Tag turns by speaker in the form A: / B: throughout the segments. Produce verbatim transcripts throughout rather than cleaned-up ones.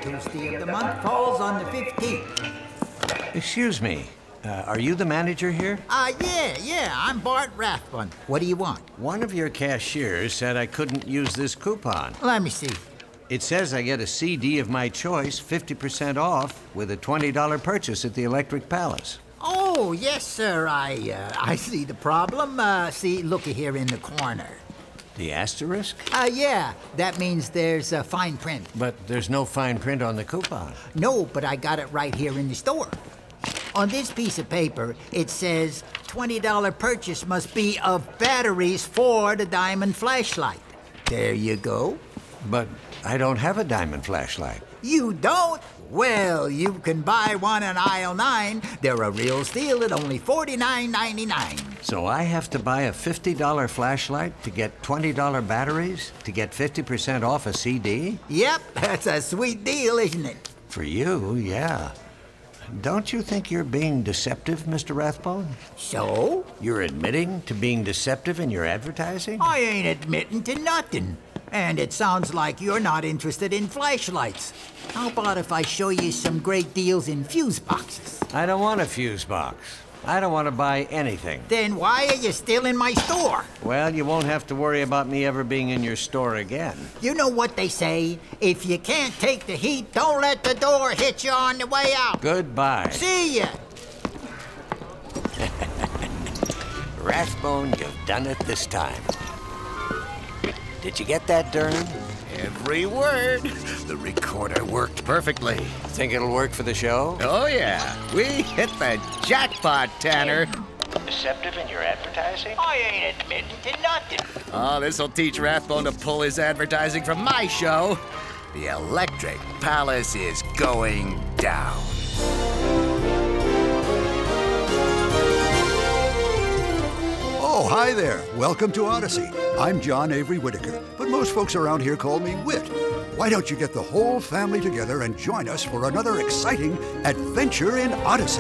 A: Tuesday of the month falls on the fifteenth.
B: Excuse me. Uh, are you the manager here?
A: Uh, yeah, yeah, I'm Bart Rathbun. What do you want?
B: One of your cashiers said I couldn't use this coupon.
A: Let me see.
B: It says I get a C D of my choice, fifty percent off, with a twenty dollar purchase at the Electric Palace.
A: Oh, yes, sir, I, uh, I see the problem. Uh, see, looky here in the corner.
B: The asterisk?
A: Uh, yeah, that means there's a fine print.
B: But there's no fine print on the coupon.
A: No, but I got it right here in the store. On this piece of paper, it says twenty dollar purchase must be of batteries for the diamond flashlight. There you go.
B: But I don't have a diamond flashlight.
A: You don't? Well, you can buy one in aisle nine. They're a real steal at only forty-nine ninety-nine.
B: So I have to buy a fifty dollar flashlight to get twenty dollar batteries to get fifty percent off a C D?
A: Yep, that's a sweet deal, isn't it?
B: For you, yeah. Don't you think you're being deceptive, Mister Rathbone?
A: So?
B: You're admitting to being deceptive in your advertising?
A: I ain't admitting to nothing. And it sounds like you're not interested in flashlights. How about if I show you some great deals in fuse boxes?
B: I don't want a fuse box. I don't want to buy anything.
A: Then why are you still in my store?
B: Well, you won't have to worry about me ever being in your store again.
A: You know what they say? If you can't take the heat, don't let the door hit you on the way out.
B: Goodbye.
A: See ya.
B: Rathbone, you've done it this time. Did you get that, Dern?
C: Every word. The recorder worked perfectly.
B: Think it'll work for the show?
C: Oh, yeah. We hit the jackpot, Tanner.
B: Deceptive in your advertising?
A: I ain't admitting to nothing.
C: Oh, this'll teach Rathbone to pull his advertising from my show. The Electric Palace is going down.
D: Oh, hi there. Welcome to Odyssey. I'm John Avery Whitaker, but most folks around here call me Whit. Why don't you get the whole family together and join us for another exciting adventure in Odyssey?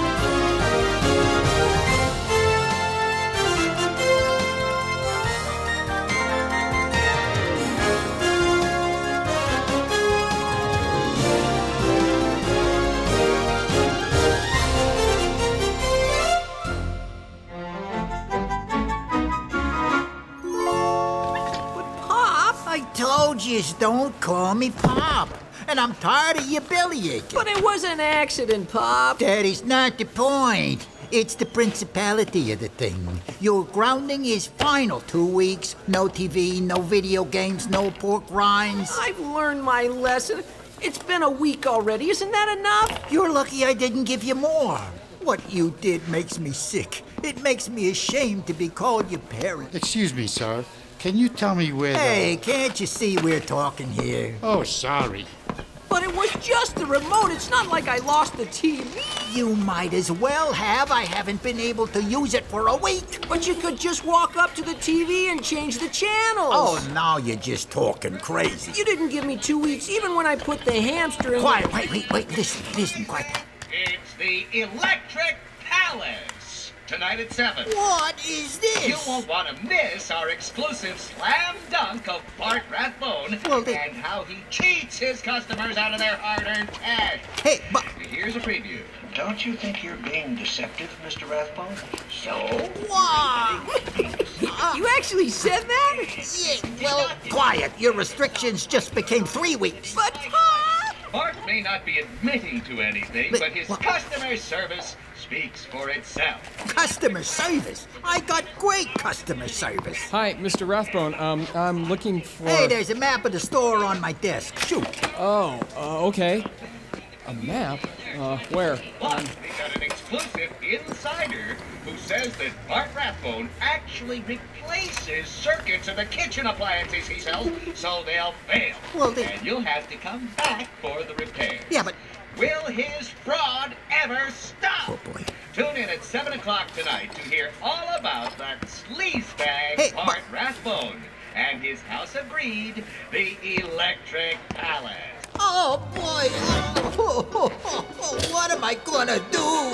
A: Told you, don't call me Pop. And I'm tired of you bellyaching.
E: But it was an accident, Pop.
A: Daddy's not the point. It's the principality of the thing. Your grounding is final. Two weeks, no T V, no video games, no pork rinds.
E: I've learned my lesson. It's been a week already. Isn't that enough?
A: You're lucky I didn't give you more. What you did makes me sick. It makes me ashamed to be called your parent.
F: Excuse me, sir. Can you tell me where
A: Hey,
F: the...
A: can't you see we're talking here?
F: Oh, sorry.
E: But it was just the remote. It's not like I lost the T V.
A: You might as well have. I haven't been able to use it for a week.
E: But you could just walk up to the T V and change the channels.
A: Oh, now you're just talking crazy.
E: You didn't give me two weeks, even when I put the hamster in...
A: Quiet, wait, wait, wait. Listen, listen, quiet.
G: It's the Electric Palace. Tonight at seven.
A: What is this?
G: You won't want to miss our exclusive slam dunk of Bart Rathbone
A: well, they...
G: and how he cheats his customers out of their hard-earned cash.
A: Hey, but...
G: Here's a preview.
B: Don't you think you're being deceptive, Mister Rathbone?
G: So?
A: Wow!
E: uh, you actually said that?
A: Yeah, well, quiet. Your restrictions just became three weeks.
E: But, Pop!
G: Bart may not be admitting to anything, but, but his what? customer service speaks for itself.
A: Customer service? I got great customer service.
H: Hi, Mister Rathbone. Um, I'm looking for...
A: Hey, there's a map of the store on my desk. Shoot.
H: Oh, uh, okay. A map? Uh, where?
G: Plus, we got an exclusive insider who says that Bart Rathbone actually replaces circuits in the kitchen appliances he sells, so they'll fail.
A: Well, they...
G: And you'll have to come back for the repair.
A: Yeah, but...
G: Will his fraud ever stop?
A: Oh, boy.
G: Tune in at seven o'clock tonight to hear all about that sleazebag
A: hey,
G: Bart but... Rathbone and his house of greed, the Electric Palace.
A: Oh, boy. Oh, oh, oh, oh, what am I gonna do?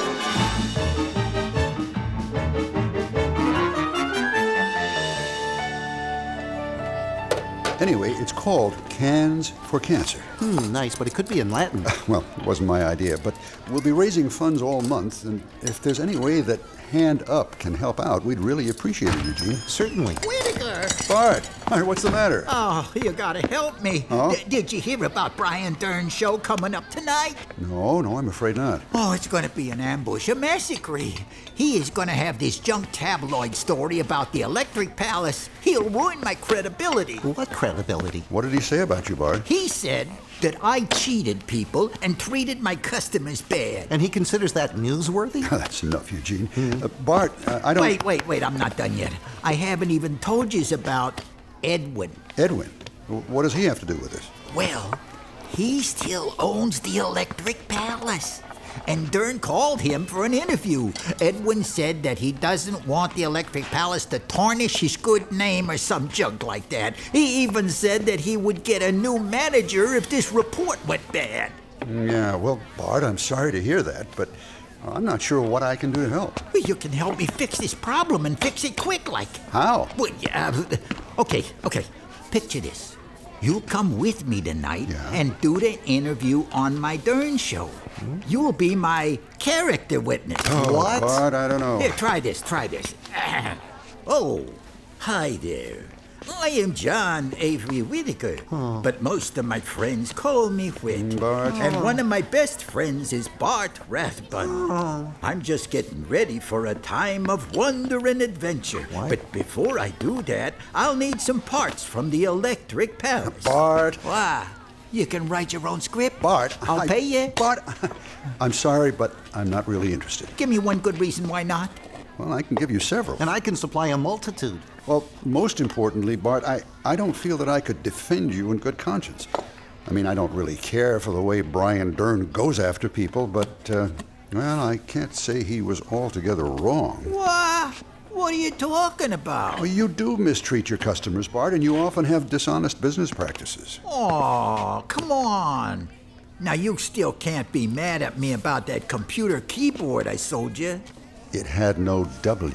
D: Anyway, it's called Cans for Cancer.
I: Hmm, nice, but it could be in Latin.
D: Well, it wasn't my idea, but we'll be raising funds all month, and if there's any way that Hand Up can help out, we'd really appreciate it, Eugene.
I: Certainly.
A: Whitaker!
D: Bart, hi, what's the matter?
A: Oh, you gotta help me.
D: Huh?
A: D- did you hear about Brian Dern's show coming up tonight?
D: No, no, I'm afraid not.
A: Oh, it's gonna be an ambush, a massacre. He is gonna have this junk tabloid story about the Electric Palace. He'll ruin my credibility.
I: What credibility?
D: What did he say about you, Bart?
A: He said that I cheated people and treated my customers bad.
I: And he considers that newsworthy?
D: That's enough, Eugene. Uh, Bart, uh, I don't...
A: Wait, wait, wait, I'm not done yet. I haven't even told you about Edwin.
D: Edwin? What does he have to do with this?
A: Well, he still owns the Electric Palace. And Dern called him for an interview. Edwin said that he doesn't want the Electric Palace to tarnish his good name or some junk like that. He even said that he would get a new manager if this report went bad.
D: Yeah, well, Bart, I'm sorry to hear that, but I'm not sure what I can do to help.
A: You can help me fix this problem and fix it quick, like.
D: How?
A: Well, yeah. Okay, okay. Picture this. You'll come with me tonight
D: Yeah.
A: and do the interview on my Dern show. Hmm? You'll be my character witness.
D: Oh,
I: What?
D: Bart, I don't know.
A: Here, try this, try this. Oh, hi there. I am John Avery Whitaker, but most of my friends call me Whit.
D: Bart.
A: And one of my best friends is Bart Rathbun. I'm just getting ready for a time of wonder and adventure.
I: What?
A: But before I do that, I'll need some parts from the Electric Palace.
D: Bart.
A: Why? You can write your own script.
D: Bart.
A: I'll
D: I-
A: pay you.
D: Bart, I'm sorry, but I'm not really interested.
A: Give me one good reason why not.
D: Well, I can give you several.
I: And I can supply a multitude.
D: Well, most importantly, Bart, I, I don't feel that I could defend you in good conscience. I mean, I don't really care for the way Brian Dern goes after people, but, uh, well, I can't say he was altogether wrong.
A: What? What are you talking about?
D: Well, you do mistreat your customers, Bart, and you often have dishonest business practices.
A: Oh, come on. Now, you still can't be mad at me about that computer keyboard I sold you.
D: It had no W.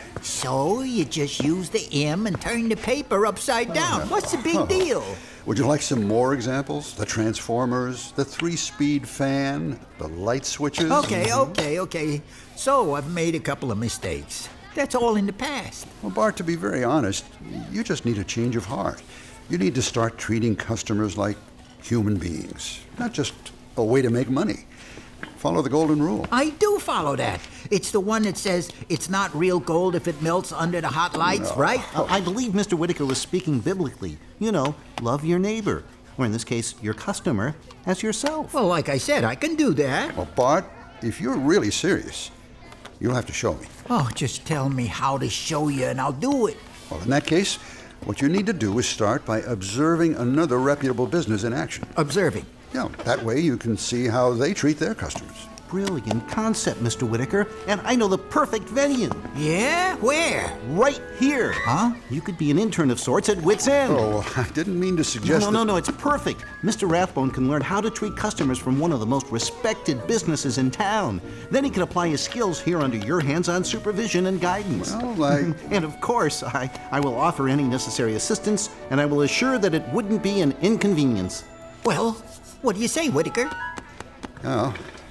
A: So you just use the M and turn the paper upside down. What's the big
D: Oh.
A: deal?
D: Would you like some more examples? The transformers, the three-speed fan, the light switches?
A: Okay, okay, okay. So I've made a couple of mistakes. That's all in the past.
D: Well, Bart, to be very honest, you just need a change of heart. You need to start treating customers like human beings, not just a way to make money. Follow the golden rule.
A: I do follow that. It's the one that says it's not real gold if it melts under the hot lights,
D: No.
A: right?
I: Uh, I believe Mister Whitaker was speaking biblically. You know, love your neighbor, or in this case, your customer, as yourself.
A: Well, like I said, I can do that.
D: Well, Bart, if you're really serious, you'll have to show me.
A: Oh, just tell me how to show you and I'll do it.
D: Well, in that case, what you need to do is start by observing another reputable business in action.
A: Observing.
D: Yeah, that way you can see how they treat their customers.
I: Brilliant concept, Mister Whitaker, and I know the perfect venue.
A: Yeah? Where?
I: Right here.
A: Huh?
I: You could be an intern of sorts at Wits End.
D: Oh, I didn't mean to
I: No,
D: suggest
I: no, no,
D: that-
I: no, it's perfect. Mister Rathbone can learn how to treat customers from one of the most respected businesses in town. Then he can apply his skills here under your hands-on supervision and guidance.
D: Well, I...
I: And of course, I, I will offer any necessary assistance, and I will assure that it wouldn't be an inconvenience.
A: Well, what do you say, Whitaker?
D: Oh,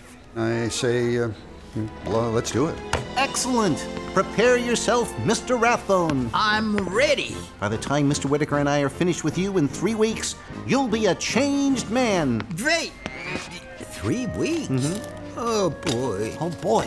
D: I say, uh, well, let's do it.
I: Excellent. Prepare yourself, Mister Rathbone.
A: I'm ready.
I: By the time Mister Whitaker and I are finished with you in three weeks, you'll be a changed man.
A: Great. Three weeks? Mm-hmm. Oh, boy.
I: Oh, boy.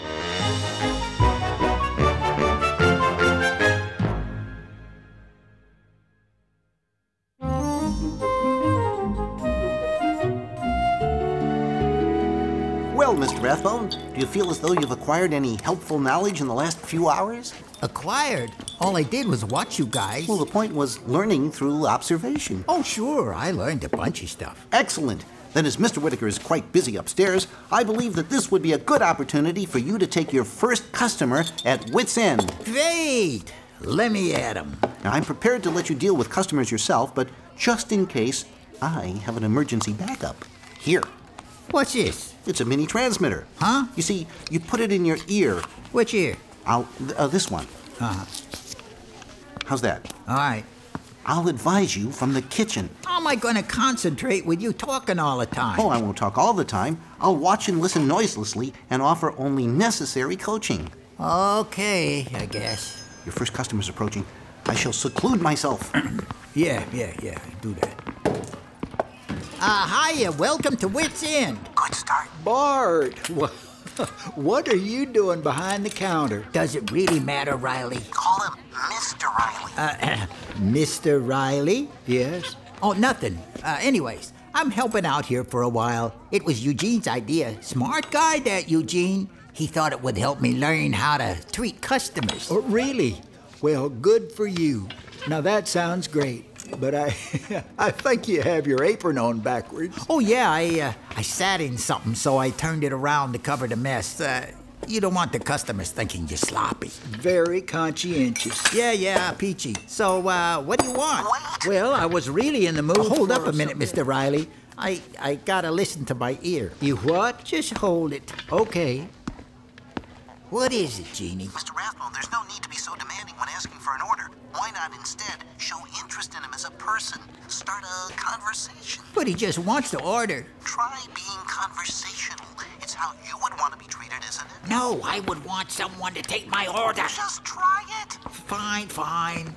I: Well, Mister Rathbone, do you feel as though you've acquired any helpful knowledge in the last few hours?
A: Acquired? All I did was watch you guys.
I: Well, the point was learning through observation.
A: Oh, sure. I learned a bunch of stuff.
I: Excellent. Then, as Mister Whitaker is quite busy upstairs, I believe that this would be a good opportunity for you to take your first customer at Wits End.
A: Great. Let me at 'em.
I: Now, I'm prepared to let you deal with customers yourself, but just in case, I have an emergency backup. Here.
A: What's this?
I: It's a mini transmitter.
A: Huh?
I: You see, you put it in your ear.
A: Which ear?
I: I'll, th- uh, this one.
A: Uh-huh.
I: How's that?
A: All right.
I: I'll advise you from the kitchen.
A: How am I going to concentrate with you talking all the time?
I: Oh, I won't talk all the time. I'll watch and listen noiselessly and offer only necessary coaching.
A: Okay, I guess.
I: Your first customer's approaching. I shall seclude myself.
A: Yeah, yeah, yeah, do that. Uh, hiya, welcome to Wits End.
I: Good start.
J: Bart, wha- what are you doing behind the counter?
A: Does it really matter, Riley?
I: Call him Mister Riley.
A: Uh, Mister Riley?
J: Yes?
A: Oh, nothing. Uh, anyways, I'm helping out here for a while. It was Eugene's idea. Smart guy, that Eugene. He thought it would help me learn how to treat customers.
J: Oh, really? Well, good for you. Now that sounds great, but I I think you have your apron on backwards.
A: Oh, yeah, I uh, I sat in something, so I turned it around to cover the mess. Uh, you don't want the customers thinking you're sloppy.
J: Very conscientious.
A: Yeah, yeah, peachy. So, uh, what do you want?
J: Well, I was really in the mood.
A: Oh, hold
J: for
A: up a minute,
J: some-
A: Mister Riley. I, I gotta listen to my ear.
J: You what?
A: Just hold it.
J: Okay.
A: What is it, Jeannie?
I: Mister Rathbone, there's no need to be so demanding when asking for an order. Why not instead show interest in him as a person? Start a conversation.
A: But he just wants to order.
I: Try being conversational. It's how you would want to be treated, isn't it?
A: No, I would want someone to take my order.
I: Just try it.
A: Fine, fine.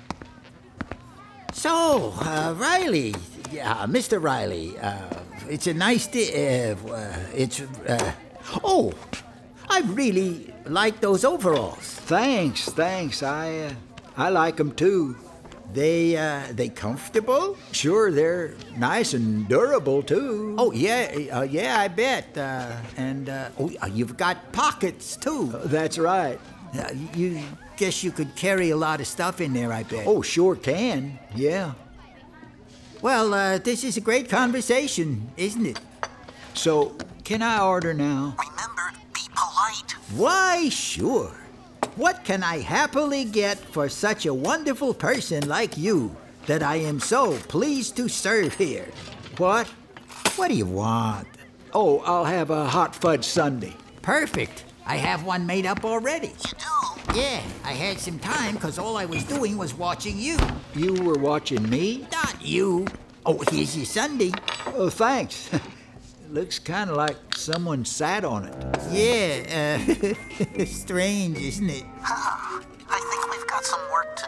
A: So, uh, Riley, yeah, Mister Riley, uh, it's a nice day. Uh, uh, it's, uh, oh, I really like those overalls.
J: Thanks, thanks. I uh, I like them too.
A: They, uh, they comfortable?
J: Sure, they're nice and durable too.
A: Oh, yeah, uh, yeah, I bet. Uh, and, uh, oh, you've got pockets too.
J: Uh, that's right.
A: Uh, you guess you could carry a lot of stuff in there, I bet.
J: Oh, sure can. Yeah.
A: Well, uh, this is a great conversation, isn't it?
J: So, can I order now?
I: Remember, be polite.
A: Why, sure. What can I happily get for such a wonderful person like you that I am so pleased to serve here? What? What do you want?
J: Oh, I'll have a hot fudge sundae.
A: Perfect. I have one made up already.
I: You do?
A: Yeah, I had some time because all I was doing was watching you.
J: You were watching me?
A: Not you. Oh, here's your sundae.
J: Oh, thanks. Looks kind of like someone sat on it.
A: Yeah, uh, strange, isn't it?
I: I think we've got some work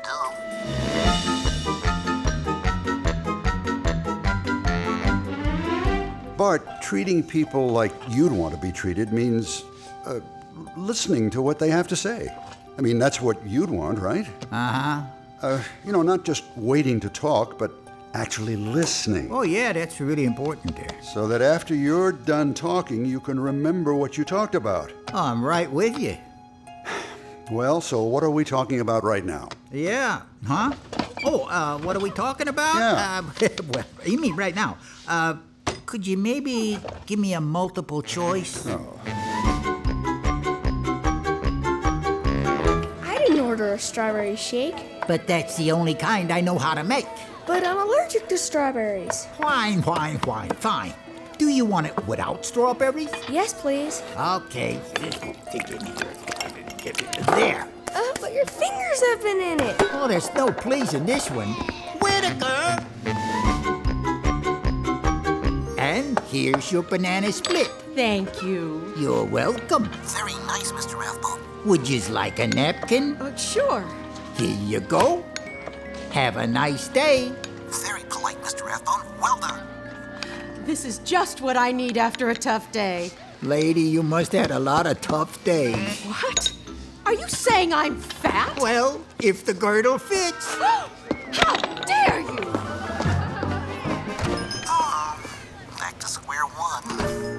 I: to do.
D: Bart, treating people like you'd want to be treated means uh, listening to what they have to say. I mean, that's what you'd want, right?
A: Uh-huh.
D: Uh, you know, not just waiting to talk, but actually listening.
A: Oh, yeah, that's really important there.
D: So that after you're done talking, you can remember what you talked about.
A: Oh, I'm right with you.
D: Well, so what are we talking about right now?
A: Yeah. Huh? Oh, uh, what are we talking about?
D: Yeah.
A: Uh, well, you mean right now. Uh, could you maybe give me a multiple choice?
D: Oh.
K: I didn't order a strawberry shake.
A: But that's the only kind I know how to make.
K: But I'm allergic to strawberries.
A: Fine, fine, fine, fine. Do you want it without strawberries?
K: Yes, please.
A: Okay. There.
K: Uh, but your fingers have been in it.
A: Oh, there's no pleasing this one. Whitaker! And here's your banana split.
L: Thank you.
A: You're welcome.
I: Very nice, Mister Rathbone.
A: Would you like a napkin?
L: Uh, sure.
A: Here you go. Have a nice day.
I: Very polite, Mister Rathbone. Well done.
L: This is just what I need after a tough day.
A: Lady, you must have had a lot of tough days.
L: What? Are you saying I'm fat?
A: Well, if the girdle fits.
L: How dare you!
I: Oh, back to square one.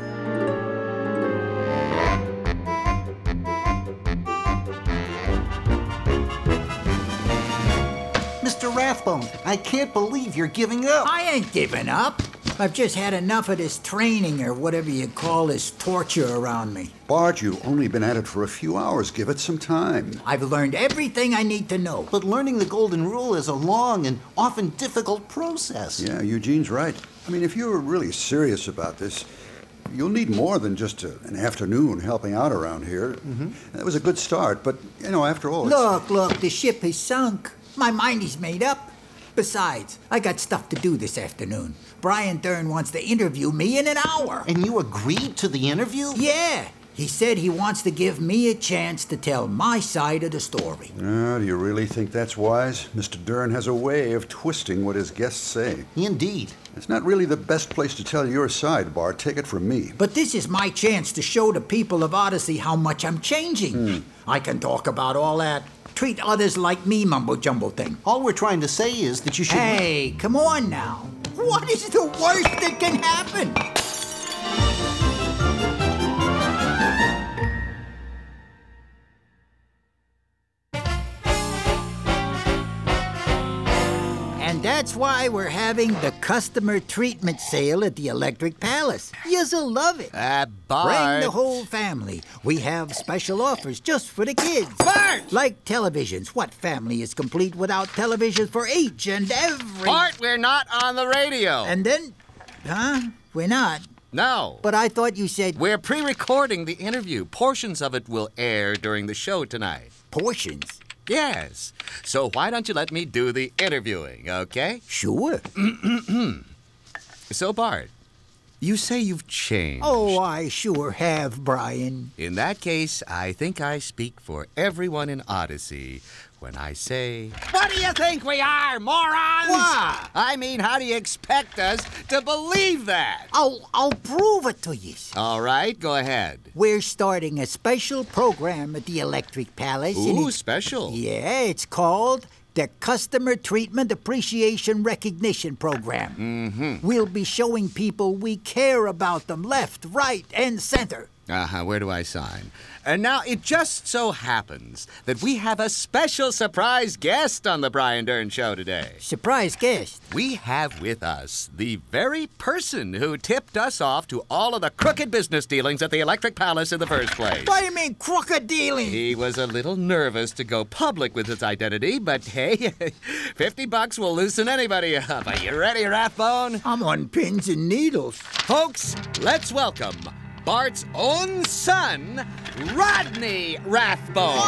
I: Mister Rathbone, I can't believe you're giving up.
A: I ain't giving up. I've just had enough of this training or whatever you call this torture around me.
D: Bart, you've only been at it for a few hours. Give it some time.
A: I've learned everything I need to know.
I: But learning the golden rule is a long and often difficult process.
D: Yeah, Eugene's right. I mean, if you're really serious about this, you'll need more than just a, an afternoon helping out around here. Mm-hmm. That was a good start, but, you know, after all, it's...
A: Look, look, the ship has sunk. My mind is made up. Besides, I got stuff to do this afternoon. Brian Dern wants to interview me in an hour.
I: And you agreed to the interview?
A: Yeah. He said he wants to give me a chance to tell my side of the story.
D: Oh, do you really think that's wise? Mister Dern has a way of twisting what his guests say.
I: Indeed.
D: It's not really the best place to tell your side, Bart. Take it from me.
A: But this is my chance to show the people of Odyssey how much I'm changing.
D: Hmm.
A: I can talk about all that treat others like me mumbo-jumbo thing.
I: All we're trying to say is that you should...
A: Hey, come on now. What is the worst that can happen? And that's why we're having the customer treatment sale at the Electric Palace. You'll love it.
C: Uh, Bart.
A: Bring the whole family. We have special offers just for the kids.
C: Bart!
A: Like televisions. What family is complete without televisions for each and every...
C: Bart, we're not on the radio.
A: And then... Huh? We're not?
C: No.
A: But I thought you said...
C: We're pre-recording the interview. Portions of it will air during the show tonight.
A: Portions?
C: Yes. So why don't you let me do the interviewing, okay?
A: Sure.
C: So, Bart, you say you've changed.
A: Oh, I sure have, Brian.
C: In that case, I think I speak for everyone in Odyssey when I say... What do you think we are, morons?
A: What?
C: I mean, how do you expect us to believe that?
A: I'll, I'll prove it to you.
C: All right, go ahead.
A: We're starting a special program at the Electric Palace. and
C: Ooh,
A: it's-
C: special.
A: Yeah, it's called the Customer Treatment Appreciation Recognition Program.
C: Mm-hmm.
A: We'll be showing people we care about them left, right, and center.
C: Uh-huh, where do I sign? And now, it just so happens that we have a special surprise guest on the Brian Dern Show today.
A: Surprise guest?
C: We have with us the very person who tipped us off to all of the crooked business dealings at the Electric Palace in the first place.
A: What do you mean, crooked dealing?
C: He was a little nervous to go public with his identity, but hey, fifty bucks will loosen anybody up. Are you ready, Rathbone?
A: I'm on pins and needles.
C: Folks, let's welcome Bart's own son, Rodney Rathbone.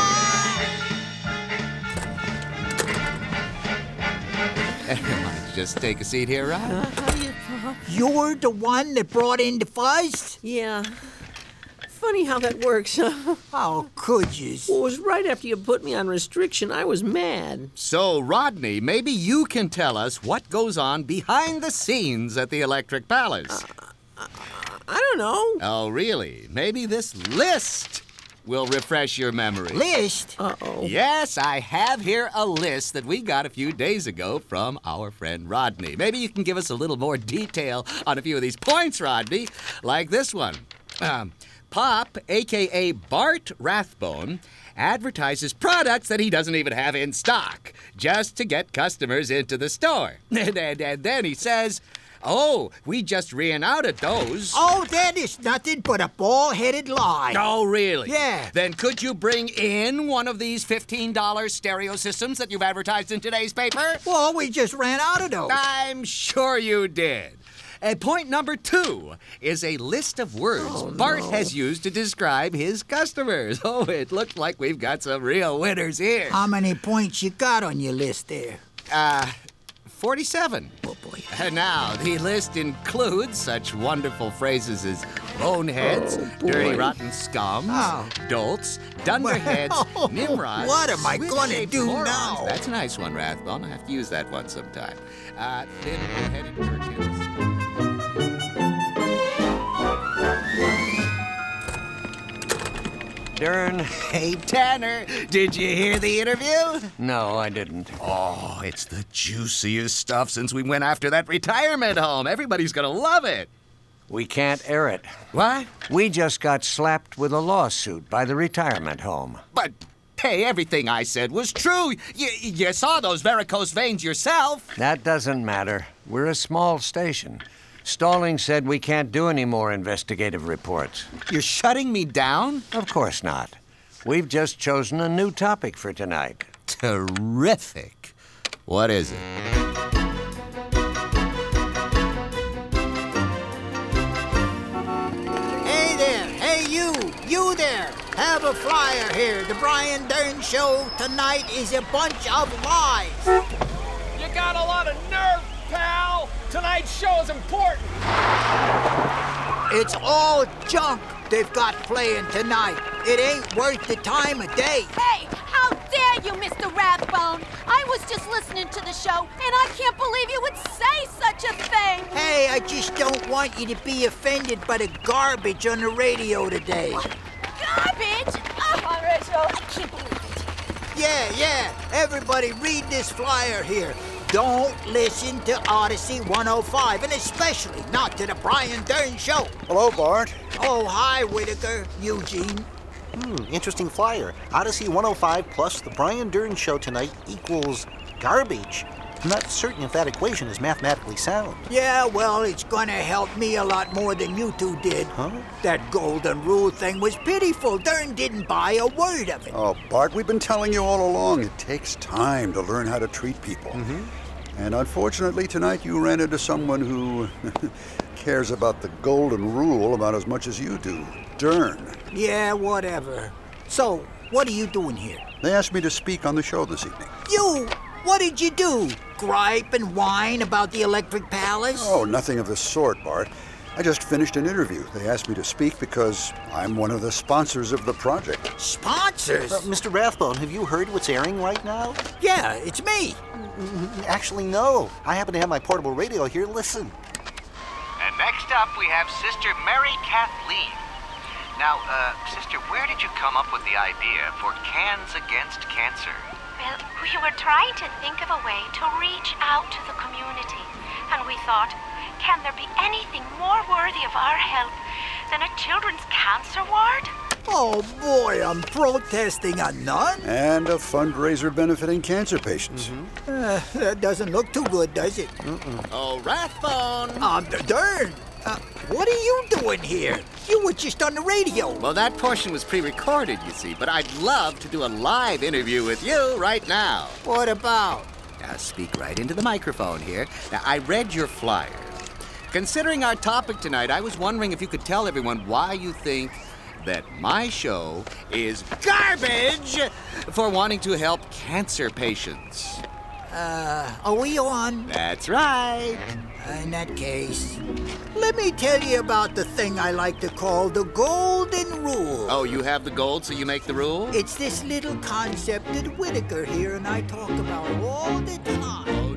C: Why don't you just take a seat here, Rod?
E: Uh, how do you, Pop?
A: You're the one that brought in the fuzz?
E: Yeah. Funny how that works, huh?
A: How could you?
E: Well, it was right after you put me on restriction. I was mad.
C: So, Rodney, maybe you can tell us what goes on behind the scenes at the Electric Palace.
E: Uh, I don't know.
C: Oh, really? Maybe this list will refresh your memory.
A: List?
E: Uh-oh.
C: Yes, I have here a list that we got a few days ago from our friend Rodney. Maybe you can give us a little more detail on a few of these points, Rodney, like this one. Um, Pop, a k a. Bart Rathbone, advertises products that he doesn't even have in stock, just to get customers into the store. and, and, and then he says... Oh, we just ran out of those.
A: Oh, that is nothing but a bald-headed lie.
C: Oh, really?
A: Yeah.
C: Then could you bring in one of these fifteen dollar stereo systems that you've advertised in today's paper?
A: Well, we just ran out of those.
C: I'm sure you did. And point number two is a list of words
E: Oh,
C: Bart
E: no.
C: has used to describe his customers. Oh, it looks like we've got some real winners here.
A: How many points you got on your list there?
C: Uh... forty-seven.
A: Oh, boy.
C: And now, the list includes such wonderful phrases as boneheads,
E: Oh, boy.
C: dirty rotten scums,
A: Oh.
C: dolts, dunderheads,
A: Well,
C: nimrods.
A: what am I gonna
C: switch-shaped
A: do
C: morons.
A: now?
C: That's a nice one, Rathbone. I have to use that one sometime. Uh, thin-headed gherkins.
B: Dern.
C: Hey, Tanner, did you hear the interview?
B: No, I didn't.
C: Oh, it's the juiciest stuff since we went after that retirement home. Everybody's gonna love it.
B: We can't air it.
C: What?
B: We just got slapped with a lawsuit by the retirement home.
C: But, hey, everything I said was true. You, you saw those varicose veins yourself.
B: That doesn't matter. We're a small station. Stalling said we can't do any more investigative reports.
C: You're shutting me down?
B: Of course not. We've just chosen a new topic for tonight.
C: Terrific. What is it?
A: Hey there. Hey, you. You there. Have a flyer here. The Brian Dern Show tonight is a bunch of lies.
H: You got got a lot of nerve, pal. Tonight's show is important.
A: It's all junk they've got playing tonight. It ain't worth the time of day.
L: Hey, how dare you, Mister Rathbone? I was just listening to the show, and I can't believe you would say such a thing.
A: Hey, I just don't want you to be offended by the garbage on the radio today.
L: What? Garbage? Oh, on, Rachel. I can't believe it.
A: Yeah, yeah. Everybody read this flyer here. Don't listen to Odyssey one oh five, and especially not to the Brian Dern Show.
D: Hello, Bart.
A: Oh, hi, Whitaker. Eugene.
I: Hmm, interesting flyer. Odyssey one oh five plus the Brian Dern Show tonight equals garbage. I'm not certain if that equation is mathematically sound.
A: Yeah, well, it's gonna help me a lot more than you two did.
I: Huh?
A: That golden rule thing was pitiful. Dern didn't buy a word of it.
D: Oh, Bart, we've been telling you all along, it takes time to learn how to treat people.
I: Mm-hmm.
D: And unfortunately, tonight you ran into someone who cares about the golden rule about as much as you do. Dern.
A: Yeah, whatever. So, what are you doing here?
D: They asked me to speak on the show this evening.
A: You? What did you do? Gripe and whine about the Electric Palace?
D: Oh, nothing of the sort, Bart. I just finished an interview. They asked me to speak because I'm one of the sponsors of the project.
A: Sponsors?
I: Uh, Mister Rathbone, have you heard what's airing right now?
A: Yeah, it's me.
I: Actually, no. I happen to have my portable radio here. Listen.
M: And next up, we have Sister Mary Kathleen. Now, uh, Sister, where did you come up with the idea for Cans Against Cancer?
N: Well, we were trying to think of a way to reach out to the community. And we thought, can there be anything more worthy of our help than a children's cancer ward?
A: Oh, boy, I'm protesting a nun?
D: And a fundraiser benefiting cancer patients.
A: Mm-hmm. Uh, that doesn't look too good, does it?
C: Mm-mm. Oh, Rathbone!
A: Um, Dern! Uh, what are you doing here? You were just on the radio.
C: Well, that portion was pre-recorded, you see, but I'd love to do a live interview with you right now.
A: What about?
C: Now, speak right into the microphone here. Now, I read your flyer. Considering our topic tonight, I was wondering if you could tell everyone why you think that my show is garbage for wanting to help cancer patients.
A: Uh, are we on?
C: That's right.
A: In that case, let me tell you about the thing I like to call the golden rule.
C: Oh, you have the gold, so you make the rule?
A: It's this little concept that Whitaker here and I talk about all the time.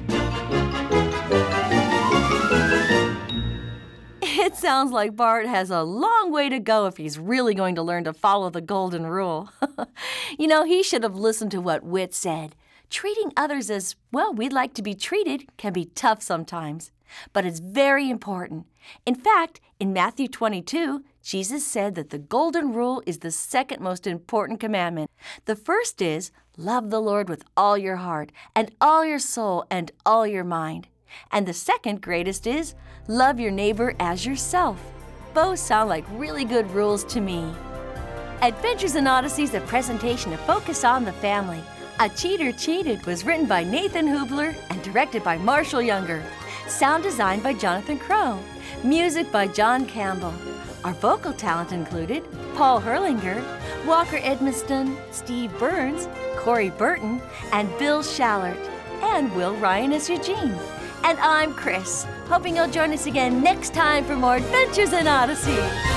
O: It sounds like Bart has a long way to go if he's really going to learn to follow the golden rule. You know, he should have listened to what Whit said. Treating others as, well, we'd like to be treated can be tough sometimes, but it's very important. In fact, in Matthew twenty-two, Jesus said that the golden rule is the second most important commandment. The first is, love the Lord with all your heart and all your soul and all your mind. And the second greatest is, love your neighbor as yourself. Both sound like really good rules to me. Adventures in Odyssey is a presentation to focus on the family. A Cheater Cheated was written by Nathan Hubler and directed by Marshall Younger. Sound design by Jonathan Crow. Music by John Campbell. Our vocal talent included Paul Herlinger, Walker Edmiston, Steve Burns, Corey Burton, and Bill Shallert, and Will Ryan as Eugene. And I'm Chris, hoping you'll join us again next time for more Adventures in Odyssey.